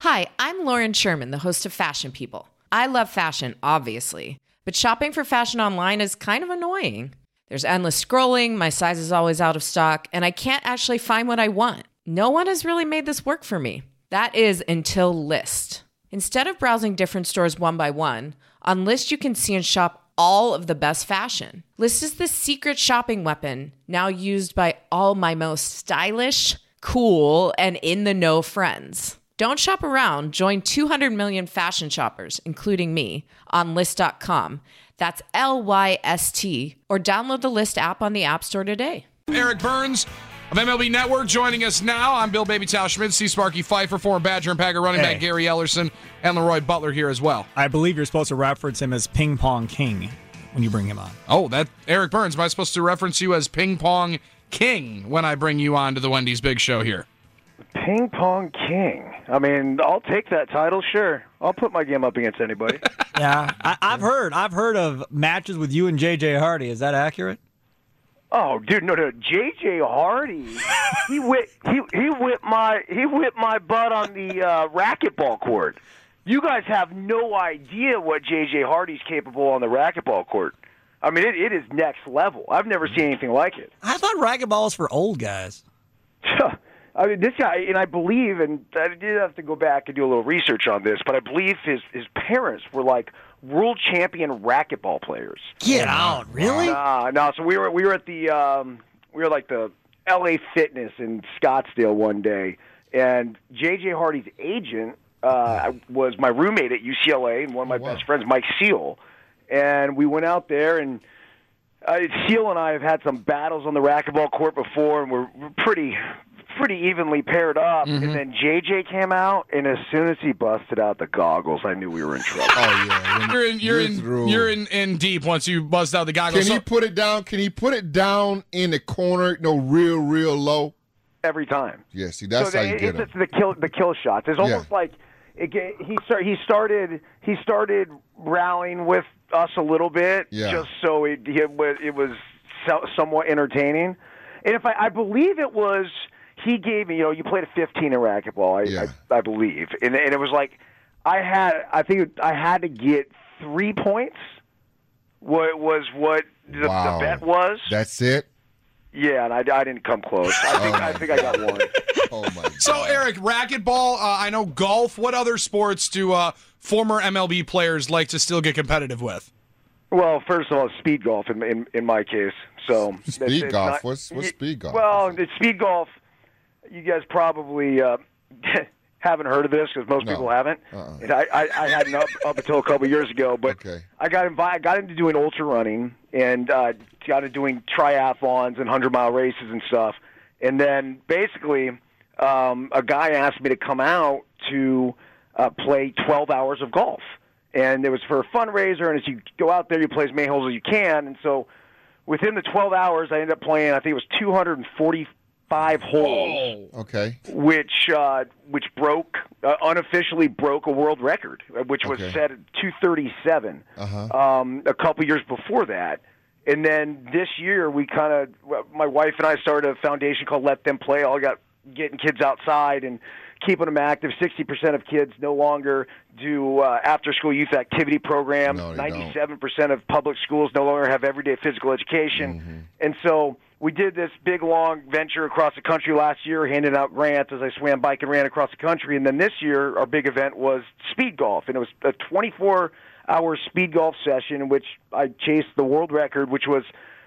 Hi, I'm Lauren Sherman, the host of Fashion People. I love fashion, obviously, but shopping for fashion online is kind of annoying. There's endless scrolling, my size is always out of stock, and I can't actually find what I want. No one has really made this work for me. That is until Lyst. Instead of browsing different stores one by one, on Lyst you can see and shop all of the best fashion. Lyst is the secret shopping weapon, now used by all my most stylish, cool, and in-the-know friends. Don't shop around. Join 200 million fashion shoppers, including me, on Lyst.com. That's Lyst, or download the Lyst app on the App Store today. Eric Burns of MLB Network joining us now. I'm Bill Baby Tao Schmidt, C. Sparky Pfeiffer, former Badger and Packer running back Gary Ellerson, and Leroy Butler here as well. I believe you're supposed to reference him as Ping Pong King when you bring him on. Oh, that Eric Burns. Am I supposed to reference you as Ping Pong King when I bring you on to the Wendy's Big Show here? Ping Pong King. I mean, I'll take that title, sure. I'll put my game up against anybody. Yeah, I've heard of matches with you and J.J. Hardy. Is that accurate? Oh, dude, no. J.J. Hardy, he whipped my butt on the racquetball court. You guys have no idea what J.J. Hardy's capable on the racquetball court. I mean, it is next level. I've never seen anything like it. I thought racquetball was for old guys. I mean, this guy, and I believe, and I did have to go back and do a little research on this, but I believe his parents were like world champion racquetball players. Get out, really? No. So we were at the like the LA Fitness in Scottsdale one day, and J.J. Hardy's agent was my roommate at UCLA and one of my best friends, Mike Seal, and we went out there and. Seal and I have had some battles on the racquetball court before, and we're pretty evenly paired up. Mm-hmm. And then JJ came out, and as soon as he busted out the goggles, I knew we were in trouble. Oh yeah, you're in deep once you bust out the goggles. Can he put it down? Can he put it down in the corner? No, real low. Every time. Yeah, see, that's how you get him. It's the kill shots. It's almost like he started rallying with us a little bit, just so it was somewhat entertaining. And if I believe it was, he gave me, you played a 15 in racquetball, I believe, and it was like I had to get 3 points. What the bet was? That's it. Yeah, and I didn't come close. I think I got one. Oh my God. So Eric, racquetball. I know golf. What other sports do former MLB players like to still get competitive with? Well, first of all, speed golf in my case. So speed golf. What's speed golf? Well, it's speed golf. You guys probably haven't heard of this because most people haven't. And I hadn't up until a couple years ago, but I got into doing ultra running and got into doing triathlons and 100-mile races and stuff. And then basically, a guy asked me to come out to play 12 hours of golf. And it was for a fundraiser, and as you go out there, you play as many holes as you can. And so within the 12 hours, I ended up playing, I think it was 245 holes. Oh, okay. Which unofficially broke a world record, which was set at 237 a couple years before that. And then this year, my wife and I started a foundation called Let Them Play. All got getting kids outside and keeping them active. 60% of kids no longer do after-school youth activity programs. No, 97% of public schools no longer have everyday physical education. Mm-hmm. And so we did this big, long venture across the country last year, handing out grants as I swam, bike, and ran across the country. And then this year, our big event was speed golf, and it was a 24-hour speed golf session in which I chased the world record, which was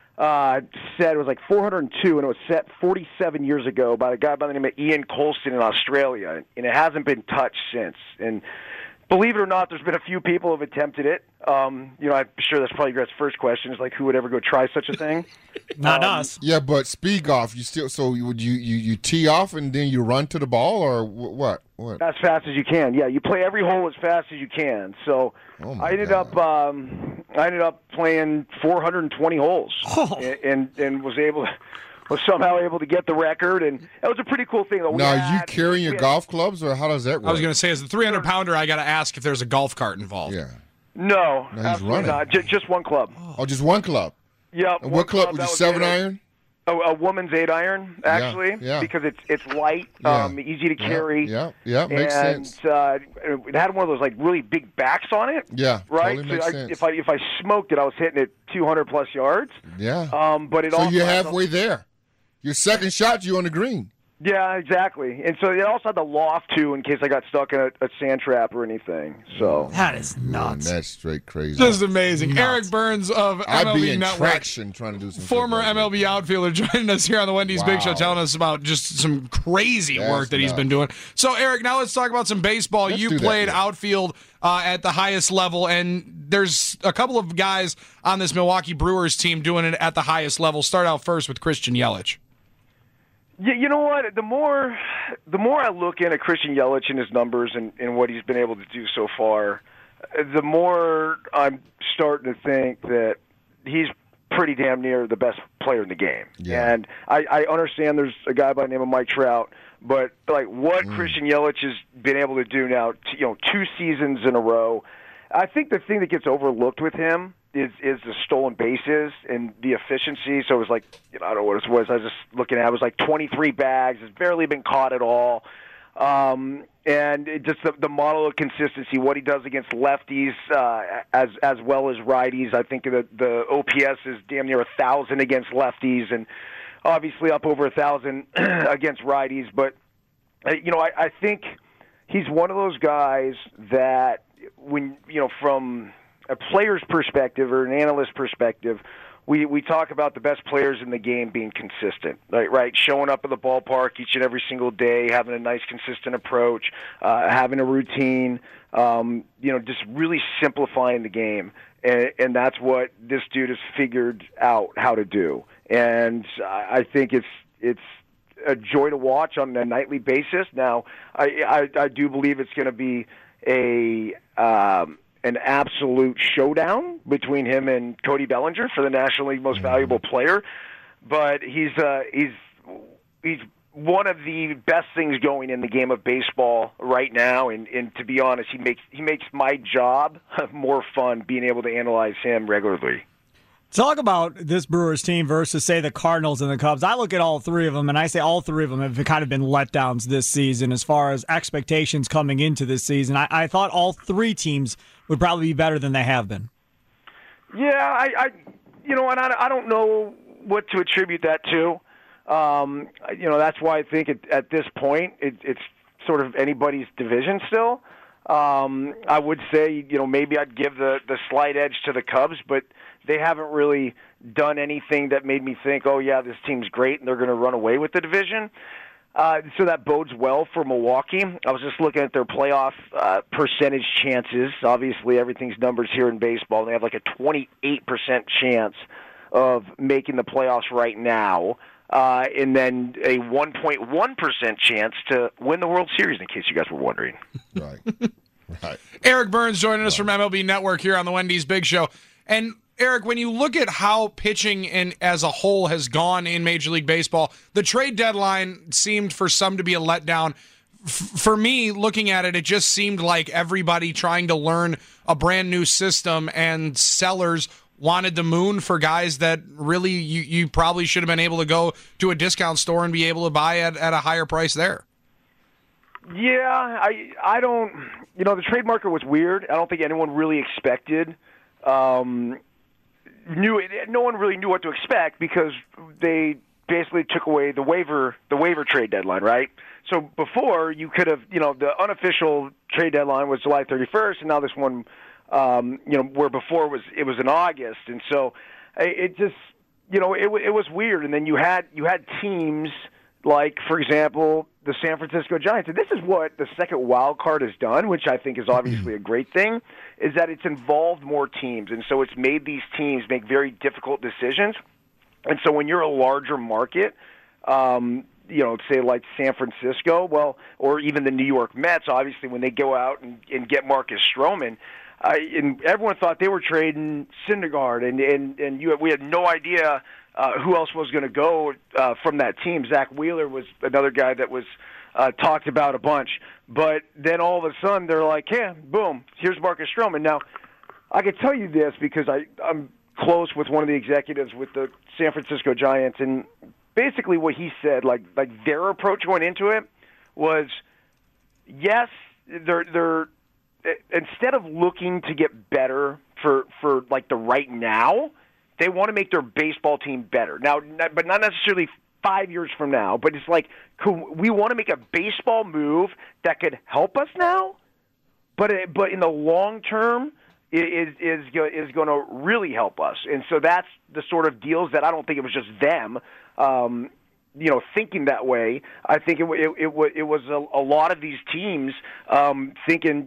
it was like 402, and it was set 47 years ago by a guy by the name of Ian Colston in Australia, and it hasn't been touched since. And believe it or not, there's been a few people who have attempted it. I'm sure that's probably your first question is like, who would ever go try such a thing? Not us. Yeah, but speed golf, you tee off and then you run to the ball, or what? As fast as you can. Yeah, you play every hole as fast as you can. So I ended up playing 420 holes and was somehow able to get the record, and that was a pretty cool thing. Now, are you carrying your golf clubs, or how does that work? I was going to say, as a 300-pounder, I got to ask if there's a golf cart involved. Yeah. No, absolutely not. Just one club. Oh, just one club? Yeah. And what club? Was it 7-iron? A woman's 8-iron, actually, because it's light, easy to carry. Makes sense. It had one of those like really big backs on it. Yeah, right. Totally makes sense. If I smoked it, I was hitting it 200+ yards. Yeah. But it so also you're halfway there. Your second shot, you on the green. Yeah, exactly. And so it also had the loft, too, in case I got stuck in a sand trap or anything. So that is nuts. Man, that's straight crazy. Just amazing. Nuts. Eric Burns of MLB I'd be in Network. traction trying to do some Former MLB outfielder joining us here on the Wendy's Big Show, telling us about just some crazy work that he's been doing. So, Eric, now let's talk about some baseball. You played outfield at the highest level, and there's a couple of guys on this Milwaukee Brewers team doing it at the highest level. Start out first with Christian Yelich. You know what? The more I look into Christian Yelich and his numbers and what he's been able to do so far, the more I'm starting to think that he's pretty damn near the best player in the game. Yeah. And I understand there's a guy by the name of Mike Trout, but like what Christian Yelich has been able to do now, 2 seasons in a row, I think the thing that gets overlooked with him is the stolen bases and the efficiency. So it was like, I don't know what it was. I was just looking at it. It was like 23 bags. It's barely been caught at all. And it just the model of consistency, what he does against lefties as well as righties. I think the OPS is damn near 1,000 against lefties and obviously up over 1,000 against righties. But, I think he's one of those guys that when, from a player's perspective or an analyst perspective, we talk about the best players in the game being consistent, right? Showing up at the ballpark each and every single day, having a nice, consistent approach, having a routine, just really simplifying the game. And that's what this dude has figured out how to do. And I think it's a joy to watch on a nightly basis. Now, I do believe it's going to be an absolute showdown between him and Cody Bellinger for the National League Most Valuable Player, but he's one of the best things going in the game of baseball right now. And to be honest, he makes my job more fun being able to analyze him regularly. Talk about this Brewers team versus, say, the Cardinals and the Cubs. I look at all three of them, and I say all three of them have kind of been letdowns this season as far as expectations coming into this season. I thought all three teams would probably be better than they have been. Yeah, I don't know what to attribute that to. That's why I think at this point it's sort of anybody's division still. I would say, maybe I'd give the slight edge to the Cubs, but they haven't really done anything that made me think, oh, yeah, this team's great and they're going to run away with the division. So that bodes well for Milwaukee. I was just looking at their playoff percentage chances. Obviously, everything's numbers here in baseball. They have like a 28% chance of making the playoffs right now, and then a 1.1% chance to win the World Series, in case you guys were wondering. Right. Eric Burns joining us from MLB Network here on the Wendy's Big Show. And Eric, when you look at how pitching as a whole has gone in Major League Baseball, the trade deadline seemed for some to be a letdown. For me, looking at it, it just seemed like everybody trying to learn a brand new system, and sellers wanted the moon for guys that really you probably should have been able to go to a discount store and be able to buy at a higher price there. Yeah, I don't. The trade market was weird. I don't think anyone really expected. No one really knew what to expect because they basically took away the waiver trade deadline, right? So before you could have, the unofficial trade deadline was July 31st, and now this one, where before it was in August, and so it just, it was weird. And then you had teams like, for example, the San Francisco Giants. And this is what the second wild card has done, which I think is obviously a great thing, is that it's involved more teams. And so it's made these teams make very difficult decisions. And so when you're a larger market, say like San Francisco, or even the New York Mets, obviously when they go out and get Marcus Stroman, and everyone thought they were trading Syndergaard, and we had no idea who else was going to go from that team. Zach Wheeler was another guy that was talked about a bunch. But then all of a sudden they're like, yeah, boom, here's Marcus Stroman. Now, I can tell you this because I'm close with one of the executives with the San Francisco Giants, and basically what he said, like their approach going into it was, yes, they're instead of looking to get better for like the right now, they want to make their baseball team better now, but not necessarily 5 years from now. But it's like, we want to make a baseball move that could help us now, but in the long term is going to really help us. And so that's the sort of deals that I don't think it was just them, thinking that way. I think it was a lot of these teams thinking,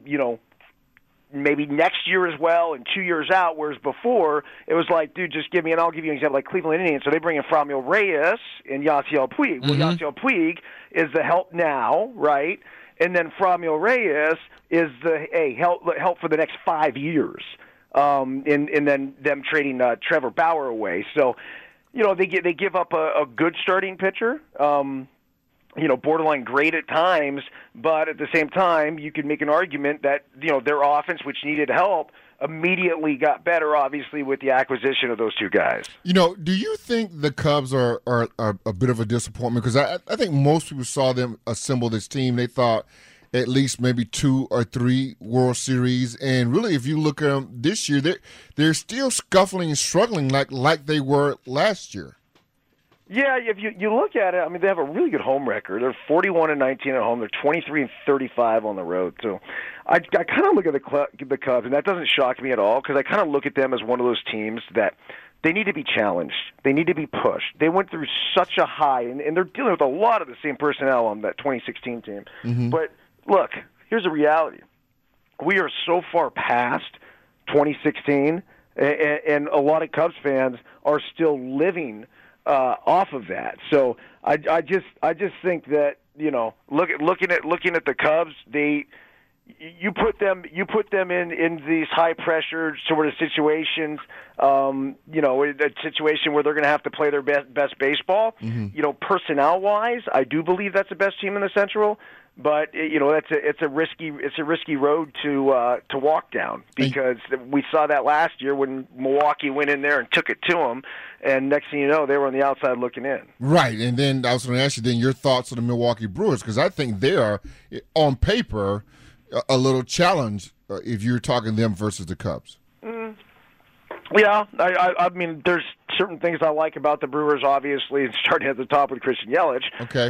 maybe next year as well and 2 years out, whereas before it was like, dude, just give me, and I'll give you an example, like Cleveland Indians. So they bring in Franmil Reyes and Yasiel Puig. Well, Yasiel Puig is the help now, right? And then Franmil Reyes is the help for the next 5 years. And then them trading Trevor Bauer away. So, they give up a good starting pitcher. Borderline great at times, but at the same time, you could make an argument that, their offense, which needed help, immediately got better, obviously, with the acquisition of those two guys. Do you think the Cubs are a bit of a disappointment? Because I think most people saw them assemble this team. They thought at least maybe 2 or 3 World Series. And really, if you look at them this year, they're still scuffling and struggling like they were last year. Yeah, if you look at it, I mean, they have a really good home record. They're 41-19 at home. They're 23-35 on the road. So I kind of look at the Cubs, and that doesn't shock me at all, because I kind of look at them as one of those teams that they need to be challenged. They need to be pushed. They went through such a high, and they're dealing with a lot of the same personnel on that 2016 team. Mm-hmm. But look, here's the reality. We are so far past 2016, and a lot of Cubs fans are still living off of that. So I just think that, looking at the Cubs, you put them in these high pressure sort of situations, a situation where they're going to have to play their best baseball. Mm-hmm. Personnel wise, I do believe that's the best team in the Central. But it's a risky road to walk down, because we saw that last year when Milwaukee went in there and took it to them, and next thing you know, they were on the outside looking in. Right, and then I was going to ask you then your thoughts on the Milwaukee Brewers, because I think they are on paper a little challenge if you're talking them versus the Cubs. Yeah, I mean, there's certain things I like about the Brewers, obviously, starting at the top with Christian Yelich. Okay.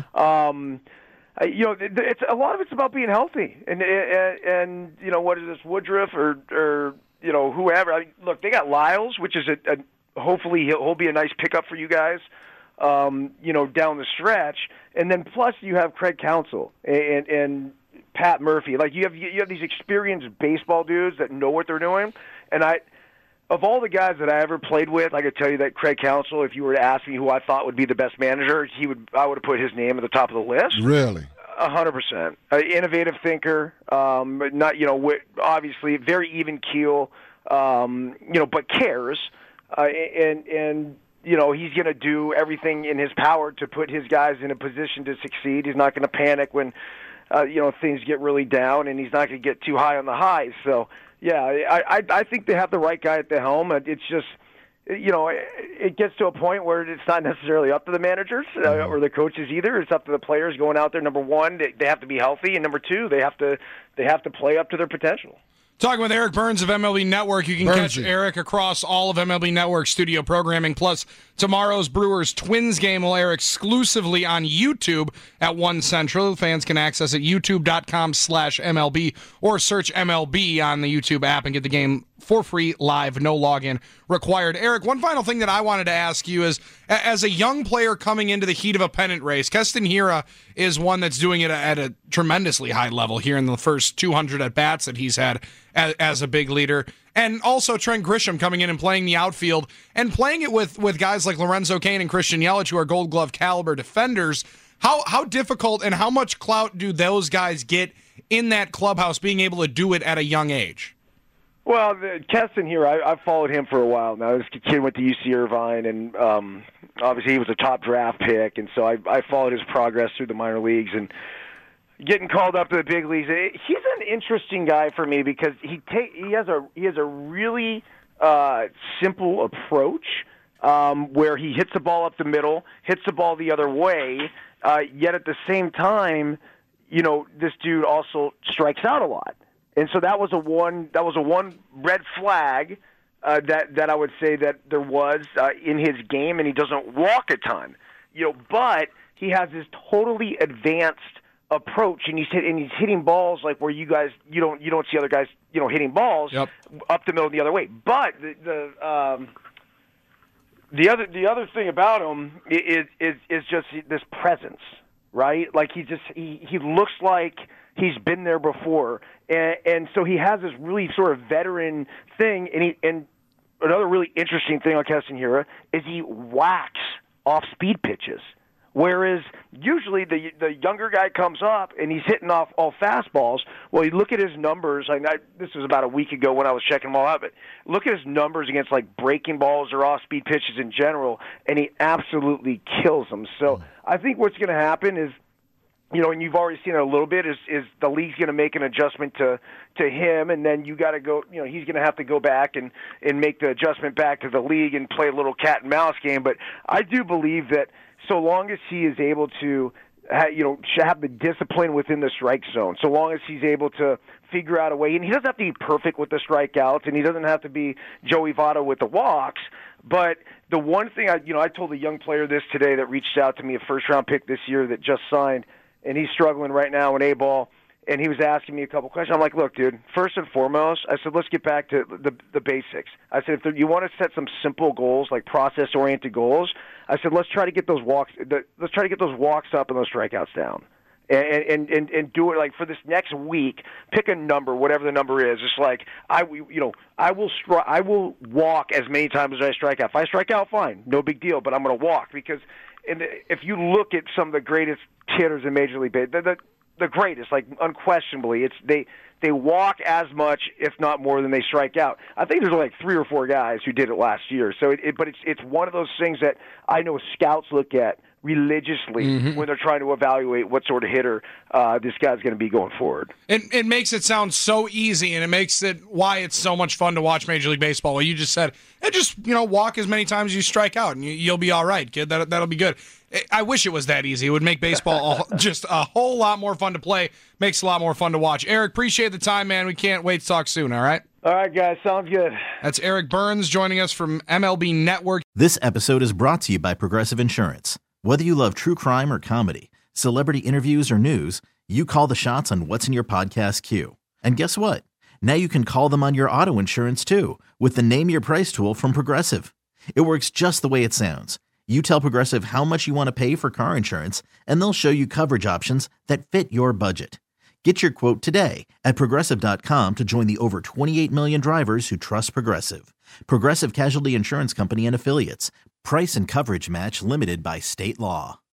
It's a lot of it's about being healthy, and what is this, Woodruff or whoever? I mean, look, they got Lyles, which is hopefully he'll be a nice pickup for you guys, down the stretch, and then plus you have Craig Counsell and Pat Murphy. Like you have these experienced baseball dudes that know what they're doing, and of all the guys that I ever played with, I could tell you that Craig Counsell, if you were to ask me who I thought would be the best manager, I would have put his name at the top of the list. Really? 100%. Innovative thinker, obviously very even keel, but cares, and he's going to do everything in his power to put his guys in a position to succeed. He's not going to panic when things get really down, and he's not going to get too high on the highs. So. Yeah, I think they have the right guy at the helm. It's just, it gets to a point where it's not necessarily up to the managers or the coaches either. It's up to the players going out there. Number one, they have to be healthy, and number two, they have to play up to their potential. Talking with Eric Burns of MLB Network. You can catch Eric across all of MLB Network studio programming. Plus, tomorrow's Brewers Twins game will air exclusively on YouTube at 1 Central. Fans can access it youtube.com/MLB or search MLB on the YouTube app and get the game for free, live, no login required. Eric, one final thing that I wanted to ask you is, as a young player coming into the heat of a pennant race, Keston Hiura is one that's doing it at a tremendously high level here in the first 200 at-bats that he's had as a big leader. And also Trent Grisham coming in and playing the outfield and playing it with guys like Lorenzo Cain and Christian Yelich, who are Gold Glove caliber defenders. How difficult and how much clout do those guys get in that clubhouse being able to do it at a young age? Well, Keston here, I've followed him for a while now. This kid went to UC Irvine, and obviously he was a top draft pick, and so I followed his progress through the minor leagues and getting called up to the big leagues. He's an interesting guy for me because he has a really simple approach where he hits the ball up the middle, hits the ball the other way, yet at the same time, this dude also strikes out a lot. And so that was a one red flag that I would say that there was in his game, and he doesn't walk a ton. But he has this totally advanced approach, and he's hitting balls like where you don't see other guys hitting balls up the middle the other way. But the other thing about him is just this presence, right? Like he looks like he's been there before, and so he has this really sort of veteran thing. And another really interesting thing on Keston Hiura is he whacks off speed pitches. Whereas usually the younger guy comes up and he's hitting off all fastballs. Well, you look at his numbers. This was about a week ago when I was checking them all out. But look at his numbers against like breaking balls or off-speed pitches in general, and he absolutely kills them. So I think what's going to happen is, and you've already seen it a little bit, is the league's going to make an adjustment to him, and then you got to go. He's going to have to go back and make the adjustment back to the league and play a little cat and mouse game. But I do believe that so long as he is able to, have the discipline within the strike zone, so long as he's able to figure out a way, and he doesn't have to be perfect with the strikeouts, and he doesn't have to be Joey Votto with the walks. But the one thing I told a young player this today that reached out to me, a first-round pick this year that just signed, and he's struggling right now in A-ball. And he was asking me a couple questions. I'm like, look, dude, first and foremost, I said, let's get back to the basics. I said, if you want to set some simple goals, like process-oriented goals, I said, let's try to get those walks. Let's try to get those walks up and those strikeouts down, and do it like for this next week. Pick a number, whatever the number is. It's like I will walk as many times as I strike out. If I strike out, fine, no big deal. But I'm going to walk because, if you look at some of the greatest hitters in Major League Baseball, the greatest, like unquestionably, they walk as much, if not more, than they strike out. I think there's like 3 or 4 guys who did it last year. So, but it's one of those things that I know scouts look at religiously when they're trying to evaluate what sort of hitter this guy's going to be going forward. It makes it sound so easy, and it makes it why it's so much fun to watch Major League Baseball. Well, you just said, just walk as many times as you strike out, and you'll be all right, kid. That'll be good. I wish it was that easy. It would make baseball just a whole lot more fun to play. Makes a lot more fun to watch. Eric, appreciate the time, man. We can't wait to talk soon, all right? All right, guys. Sounds good. That's Eric Burns joining us from MLB Network. This episode is brought to you by Progressive Insurance. Whether you love true crime or comedy, celebrity interviews or news, you call the shots on what's in your podcast queue. And guess what? Now you can call them on your auto insurance, too, with the Name Your Price tool from Progressive. It works just the way it sounds. You tell Progressive how much you want to pay for car insurance, and they'll show you coverage options that fit your budget. Get your quote today at Progressive.com to join the over 28 million drivers who trust Progressive. Progressive Casualty Insurance Company and Affiliates. Price and coverage match limited by state law.